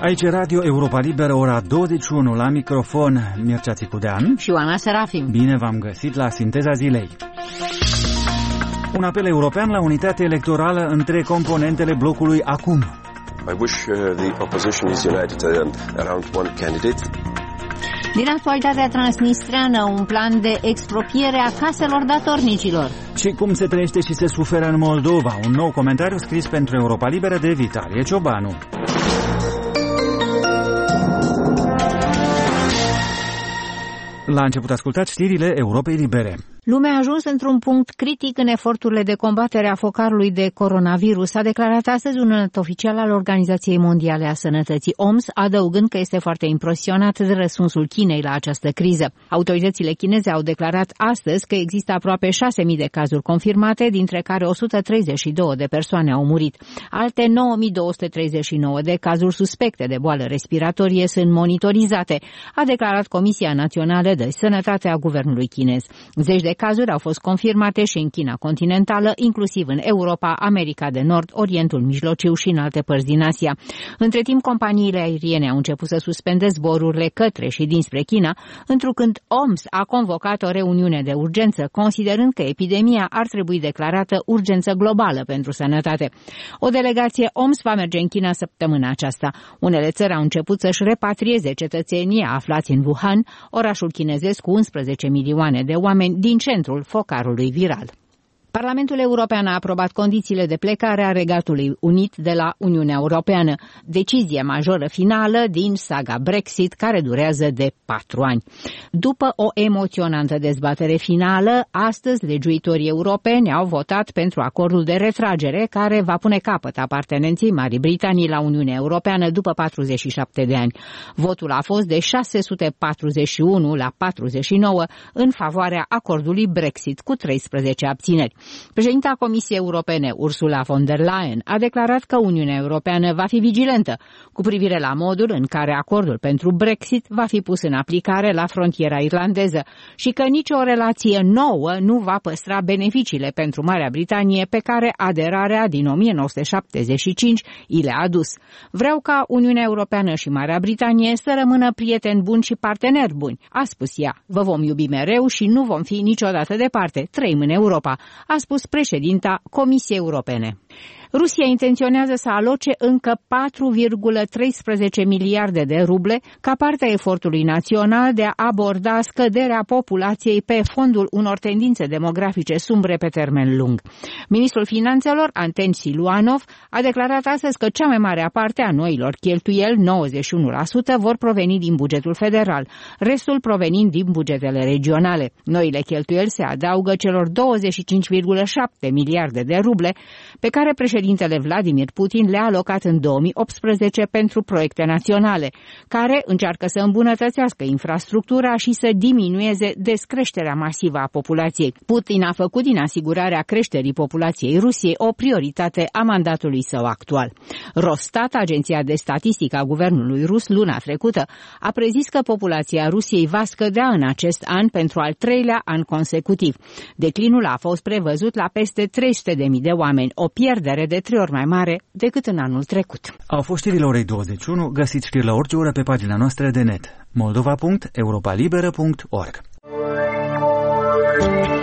Aici Radio Europa Liberă, ora 21, la microfon Mircea Țicudean și Oana Serafim. Bine v-am găsit la Sinteza Zilei. Un apel european la unitate electorală între componentele blocului acum. I wish the opposition is united around one candidate. Din actualitatea transnistreană, un plan de expropiere a caselor datornicilor. Și cum se trăiește și se suferă în Moldova. Un nou comentariu scris pentru Europa Liberă de Vitalie Ciobanu. La început ascultați știrile Europei Libere. Lumea a ajuns într-un punct critic în eforturile de combatere a focarului de coronavirus, a declarat astăzi un înalt oficial al Organizației Mondiale a Sănătății, OMS, adăugând că este foarte impresionat de răspunsul Chinei la această criză. Autoritățile chineze au declarat astăzi că există aproape 6.000 de cazuri confirmate, dintre care 132 de persoane au murit. Alte 9.239 de cazuri suspecte de boală respiratorie sunt monitorizate, a declarat Comisia Națională de Sănătate a Guvernului chinez. Zeci de cazuri au fost confirmate și în China continentală, inclusiv în Europa, America de Nord, Orientul Mijlociu și în alte părți din Asia. Între timp, companiile aeriene au început să suspende zborurile către și dinspre China, întrucând OMS a convocat o reuniune de urgență, considerând că epidemia ar trebui declarată urgență globală pentru sănătate. O delegație OMS va merge în China săptămâna aceasta. Unele țări au început să-și repatrieze cetățenii aflați în Wuhan, orașul chinezesc cu 11 milioane de oameni din centrul focarului viral. Parlamentul European a aprobat condițiile de plecare a Regatului Unit de la Uniunea Europeană, decizie majoră finală din saga Brexit, care durează de 4 ani. După o emoționantă dezbatere finală, astăzi legiuitorii europeni au votat pentru acordul de retragere care va pune capăt apartenenței Marii Britanii la Uniunea Europeană după 47 de ani. Votul a fost de 641 la 49 în favoarea acordului Brexit, cu 13 abțineri. Președinta Comisiei Europene, Ursula von der Leyen, a declarat că Uniunea Europeană va fi vigilentă cu privire la modul în care acordul pentru Brexit va fi pus în aplicare la frontiera irlandeză și că nicio relație nouă nu va păstra beneficiile pentru Marea Britanie pe care aderarea din 1975 i le-a adus. Vreau ca Uniunea Europeană și Marea Britanie să rămână prieteni buni și parteneri buni, a spus ea. Vă vom iubi mereu și nu vom fi niciodată departe. Trăim în Europa, a spus președinta Comisiei Europene. Rusia intenționează să aloce încă 4,13 miliarde de ruble ca parte a efortului național de a aborda scăderea populației pe fondul unor tendințe demografice sumbre pe termen lung. Ministrul Finanțelor, Anten Siluanov, a declarat astăzi că cea mai mare parte a noilor cheltuieli, 91%, vor proveni din bugetul federal, restul provenind din bugetele regionale. Noile cheltuieli se adaugă celor 25,7 miliarde de ruble pe care președintele Vladimir Putin le-a alocat în 2018 pentru proiecte naționale, care încearcă să îmbunătățească infrastructura și să diminueze descreșterea masivă a populației. Putin a făcut din asigurarea creșterii populației Rusiei o prioritate a mandatului său actual. Росстат, agenția de statistică a guvernului rus, luna trecută, a prezis că populația Rusiei va scădea în acest an pentru al 3-lea an consecutiv. Declinul a fost prevăzut la peste 300.000 de oameni, o pierdere de 3 ori mai mare decât în anul trecut. Au fost știrile orei 21, găsiți știri la orice oră pe pagina noastră de net, moldova.europalibera.org.